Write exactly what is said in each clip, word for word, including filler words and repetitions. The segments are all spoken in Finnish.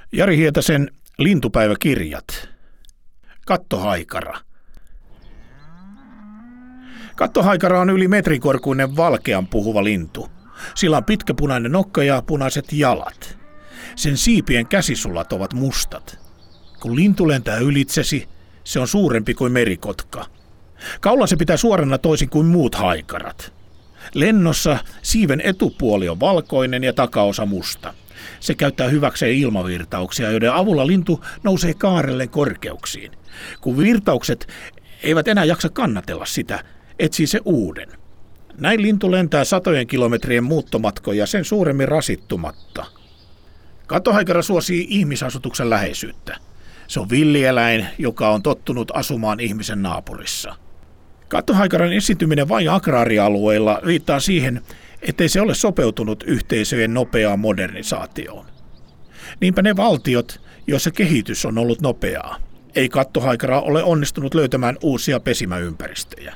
Jari Hietasen lintupäiväkirjat. Kattohaikara. Kattohaikara on yli metrikorkuinen valkean puhuva lintu. Sillä on pitkä punainen nokka ja punaiset jalat. Sen siipien käsisulat ovat mustat. Kun lintu lentää ylitsesi, se on suurempi kuin merikotka. Kaulan se pitää suorana toisin kuin muut haikarat. Lennossa siiven etupuoli on valkoinen ja takaosa musta. Se käyttää hyväkseen ilmavirtauksia, joiden avulla lintu nousee kaarellen korkeuksiin. Kun virtaukset eivät enää jaksa kannatella sitä, etsii se uuden. Näin lintu lentää satojen kilometrien muuttomatkoja sen suuremmin rasittumatta. Kattohaikara suosii ihmisasutuksen läheisyyttä. Se on villieläin, joka on tottunut asumaan ihmisen naapurissa. Kattohaikaran esiintyminen vain agraarialueilla viittaa siihen, ettei se ole sopeutunut yhteisöjen nopeaan modernisaatioon. Niinpä ne valtiot, joissa kehitys on ollut nopeaa, ei kattohaikara ole onnistunut löytämään uusia pesimäympäristöjä.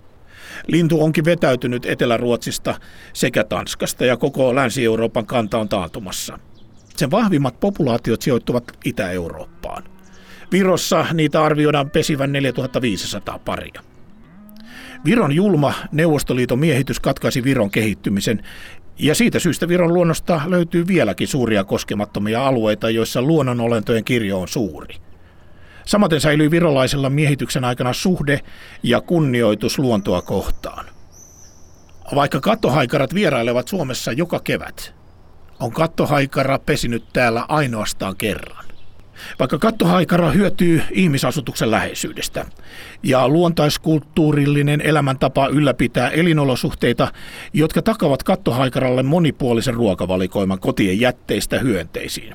Lintu onkin vetäytynyt Etelä-Ruotsista sekä Tanskasta ja koko Länsi-Euroopan kanta on taantumassa. Sen vahvimmat populaatiot sijoittuvat Itä-Eurooppaan. Virossa niitä arvioidaan pesivän neljätuhattaviisisataa paria. Viron julma Neuvostoliiton miehitys katkaisi Viron kehittymisen, ja siitä syystä Viron luonnosta löytyy vieläkin suuria koskemattomia alueita, joissa luonnonolentojen kirjo on suuri. Samaten säilyy virolaisella miehityksen aikana suhde ja kunnioitus luontoa kohtaan. Vaikka kattohaikarat vierailevat Suomessa joka kevät, on kattohaikara pesinyt täällä ainoastaan kerran. Vaikka kattohaikara hyötyy ihmisasutuksen läheisyydestä ja luontaiskulttuurillinen elämäntapa ylläpitää elinolosuhteita, jotka takavat kattohaikaralle monipuolisen ruokavalikoiman kotien jätteistä hyönteisiin,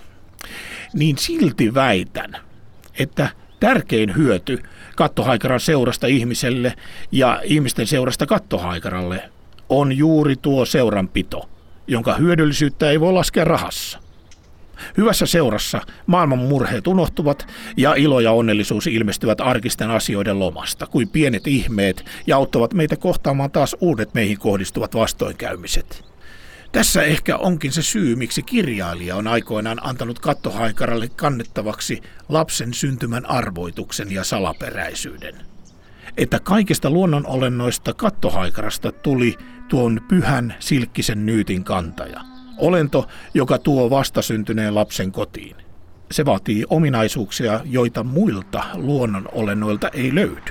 niin silti väitän, että tärkein hyöty kattohaikaran seurasta ihmiselle ja ihmisten seurasta kattohaikaralle on juuri tuo seuranpito, jonka hyödyllisyyttä ei voi laskea rahassa. Hyvässä seurassa maailman murheet unohtuvat ja ilo ja onnellisuus ilmestyvät arkisten asioiden lomasta kuin pienet ihmeet ja auttavat meitä kohtaamaan taas uudet meihin kohdistuvat vastoinkäymiset. Tässä ehkä onkin se syy, miksi kirjailija on aikoinaan antanut kattohaikaralle kannettavaksi lapsen syntymän arvoituksen ja salaperäisyyden. Että kaikista luonnonolennoista kattohaikarasta tuli tuon pyhän silkkisen nyytin kantaja. Olento, joka tuo vastasyntyneen lapsen kotiin. Se vaatii ominaisuuksia, joita muilta luonnonolennoilta ei löydy.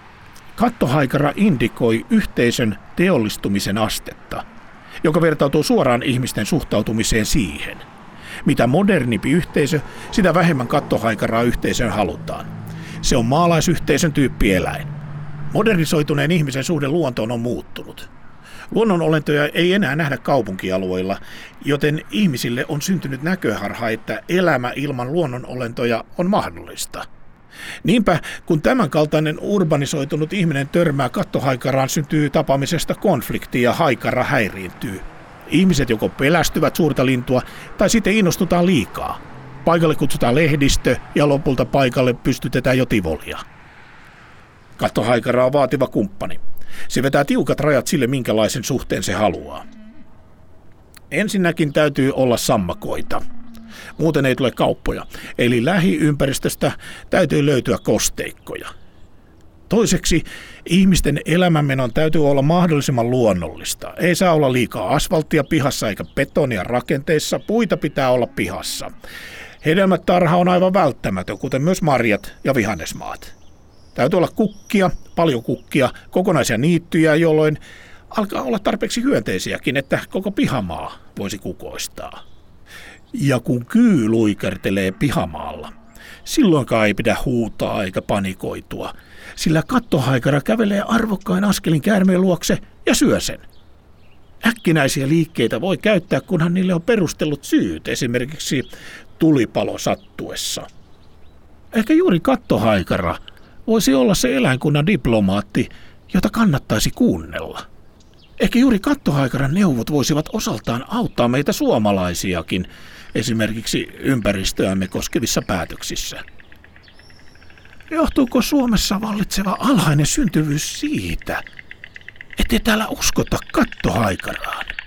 Kattohaikara indikoi yhteisön teollistumisen astetta, joka vertautuu suoraan ihmisten suhtautumiseen siihen. Mitä modernimpi yhteisö, sitä vähemmän kattohaikaraa yhteisöön halutaan. Se on maalaisyhteisön tyyppieläin. Modernisoituneen ihmisen suhde luontoon on muuttunut. Luonnonolentoja ei enää nähdä kaupunkialueilla, joten ihmisille on syntynyt näköharha, että elämä ilman luonnonolentoja on mahdollista. Niinpä, kun tämänkaltainen urbanisoitunut ihminen törmää kattohaikaraan, syntyy tapaamisesta konflikti ja haikara häiriintyy. Ihmiset joko pelästyvät suurta lintua tai sitten innostutaan liikaa. Paikalle kutsutaan lehdistö ja lopulta paikalle pystytetään jo tivolia. Kattohaikara on vaativa kumppani. Se vetää tiukat rajat sille, minkälaisen suhteen se haluaa. Ensinnäkin täytyy olla sammakoita. Muuten ei tule kauppoja, eli lähiympäristöstä täytyy löytyä kosteikkoja. Toiseksi ihmisten elämänmenon täytyy olla mahdollisimman luonnollista. Ei saa olla liikaa asfalttia pihassa eikä betonia rakenteissa, puita pitää olla pihassa. Hedelmätarha on aivan välttämätön, kuten myös marjat ja vihannesmaat. Täytyy olla kukkia, paljon kukkia, kokonaisia niittyjä, jolloin alkaa olla tarpeeksi hyönteisiäkin, että koko pihamaa voisi kukoistaa. Ja kun kyy luikertelee pihamaalla, silloinkaan ei pidä huutaa eikä panikoitua, sillä kattohaikara kävelee arvokkain askelin käärmeen luokse ja syö sen. Äkkinäisiä liikkeitä voi käyttää, kunhan niille on perustellut syyt, esimerkiksi tulipalo sattuessa. Ehkä juuri kattohaikara voisi olla se eläinkunnan diplomaatti, jota kannattaisi kuunnella. Ehkä juuri kattohaikaran neuvot voisivat osaltaan auttaa meitä suomalaisiakin, esimerkiksi ympäristöämme koskevissa päätöksissä. Johtuuko Suomessa vallitseva alhainen syntyvyys siitä, ettei täällä uskota kattohaikaraan?